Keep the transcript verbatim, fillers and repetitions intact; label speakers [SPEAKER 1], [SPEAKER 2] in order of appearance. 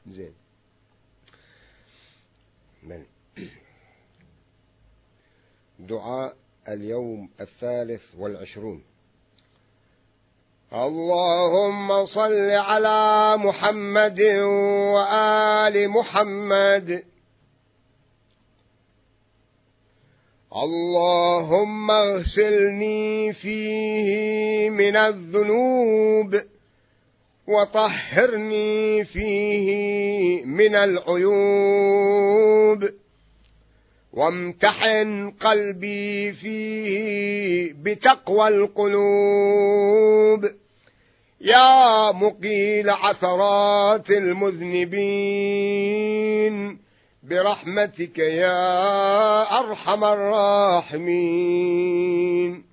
[SPEAKER 1] زين. من دعاء اليوم الثالث والعشرون. اللهم صل على محمد وآل محمد. اللهم اغسلني فيه من الذنوب وطهرني فيه من العيوب، وامتحن قلبي فيه بتقوى القلوب، يا مقيل عثرات المذنبين برحمتك يا أرحم الراحمين.